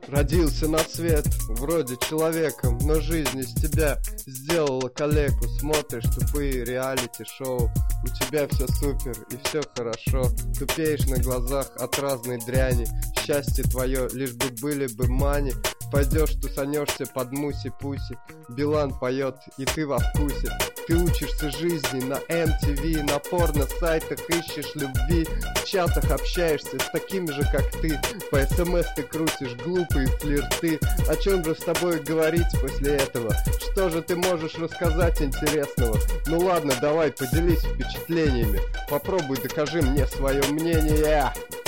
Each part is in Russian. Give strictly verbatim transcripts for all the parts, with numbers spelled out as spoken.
Родился на свет, вроде человеком, но жизнь из тебя сделала калеку. Смотришь тупые реалити-шоу, у тебя все супер и все хорошо. Тупеешь на глазах от разной дряни, счастье твое лишь бы были бы мани. Пойдешь, тусанешься под муси-пуси, Билан поет, и ты во вкусе. Ты учишься жизни на эм ти ви, на порно-сайтах ищешь любви, в чатах общаешься с такими же, как ты, по эс эм эс ты крутишь глупые флирты. О чем же с тобой говорить после этого? Что же ты можешь рассказать интересного? Ну ладно, давай, поделись впечатлениями, попробуй докажи мне свое мнение.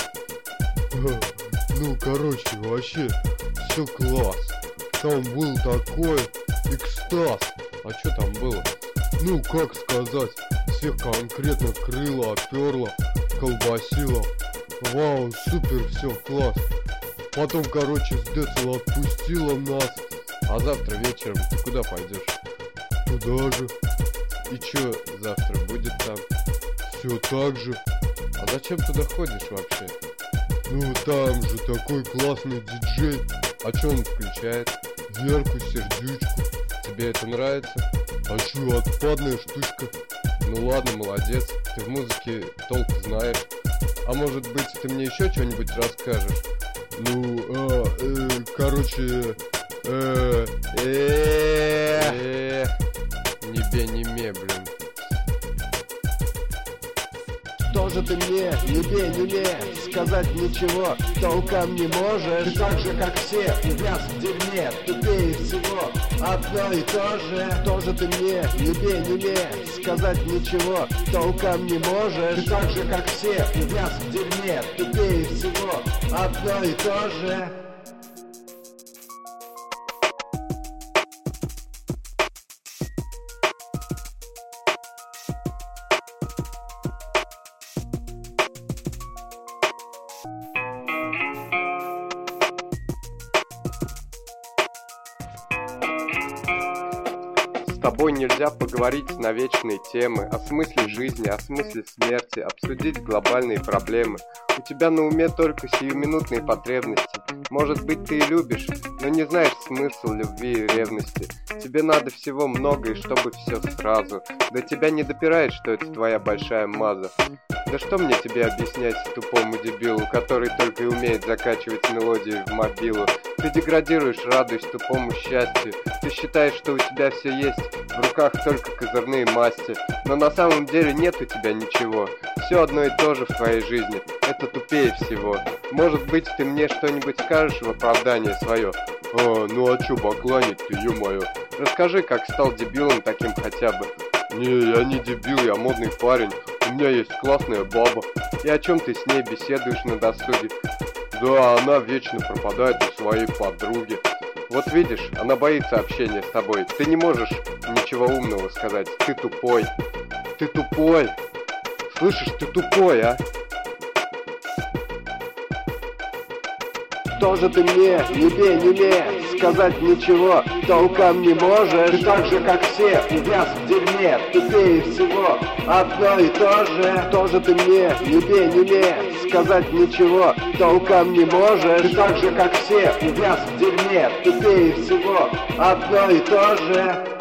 Ну, короче, вообще, все класс. Там был такой экстаз. А что там было? Ну, как сказать, всех конкретно крыло оперло, колбасило. Вау, супер, все, класс. Потом, короче, с Децл отпустила нас. А завтра вечером ты куда пойдешь? Туда же. И чё завтра будет там? Все так же. А зачем туда ходишь вообще? Ну, там же такой классный диджей. А чё он включает? Верку, сердючку. Тебе это нравится? А чё, отпадная штучка. Ну ладно, молодец, ты в музыке толк знаешь. А может быть, ты мне еще что-нибудь расскажешь? Ну, а, э, короче, э, э, э, не бе, не ме, блин. Что же ты мне, не бей, не ме, сказать ничего толком не можешь? Ты так же, как все, увяз в дерьме, тупее всего одно и то же. Что же ты мне, не бей, не ме, сказать ничего толком не можешь? Ты так же, как все, увяз в дерьме, тупее всего одно и то же. С тобой нельзя поговорить на вечные темы, о смысле жизни, о смысле смерти, обсудить глобальные проблемы. У тебя на уме только сиюминутные потребности. Может быть, ты и любишь, но не знаешь смысл любви и ревности. Тебе надо всего много, и чтобы все сразу. До тебя не допирает, что это твоя большая маза. Да что мне тебе объяснять тупому дебилу, который только и умеет закачивать мелодии в мобилу? Ты деградируешь, радуясь тупому счастью. Ты считаешь, что у тебя все есть, в руках только козырные масти. Но на самом деле нет у тебя ничего. Все одно и то же в твоей жизни. Это тупее всего. Может быть, ты мне что-нибудь скажешь в оправдание свое? А, ну а чё бакланить-то, ё-моё? Расскажи, как стал дебилом таким хотя бы. Не, я не дебил, я модный парень. У меня есть классная баба. И о чем ты с ней беседуешь на досуге? Да, она вечно пропадает у своей подруги. Вот видишь, она боится общения с тобой. Ты не можешь ничего умного сказать. Ты тупой. Ты тупой. Слышишь, ты тупой, а? Что же ты мне, не бей, не ме, сказать ничего толком не можешь? Ты так же, как все, увяз в дерьме, тупее всего одно и то же. Что же ты мне, не бей, не ме, сказать ничего толком не можешь? Ты так же, как все, увяз в дерьме, тупее всего одно и то же.